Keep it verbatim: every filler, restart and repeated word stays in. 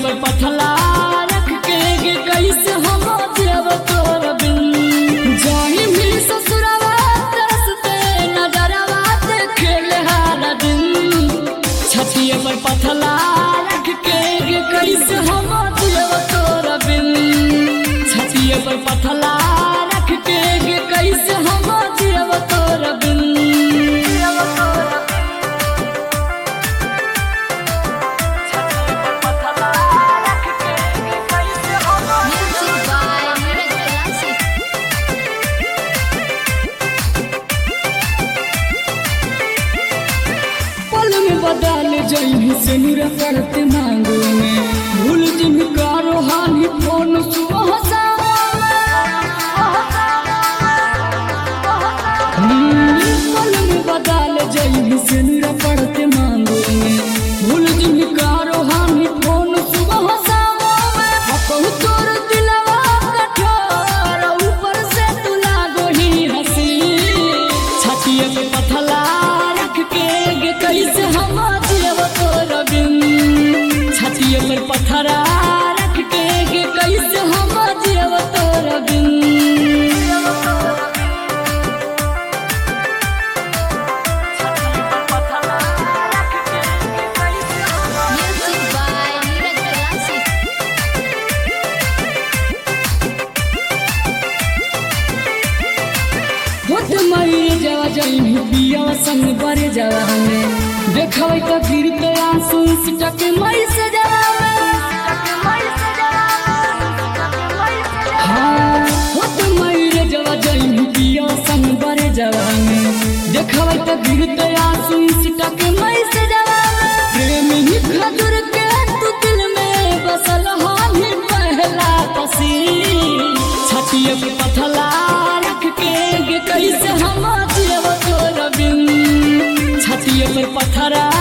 पर पथला रख के गे कैसे हम देव तोर बिन जाही मिल ससुरवा तरसते नजरवा खेले हारा दिन छतिए पर पथला रख के गे कैसे हम देव तोर बिन छतिए पर पथला रख के गे कैसे हम देव तोर बिन बदल जही से नूर करते मांगो में भूल जिम कारो हानि फोन सुबह पल में बदल जही से नूर पढ़ते मांगो में भूल जिम कारो हानि फोन सुबह तोर दिलवा कठोर ऊपर से तू लागो ही हंसी छतिए पे पथला रख के गे कैसे हम देव तोर बिन छतिए पर पथरा रख के गे कैसे हम देव तोर बिन होत मई जवा जई पिया संग बरे जवा में देखबै त गिरते आंसू सिटक मई से जवा में हां होत मई जवा जई पिया संग बरे जवा में देखबै त गिरते आंसू सिटक मई से जवा में प्रेम ही खजुर के तू दिल में बसल हानि पहला पसी छतिए पे पथला रख के गे कैसे हम देव तोर बिन छतिए पर पथरा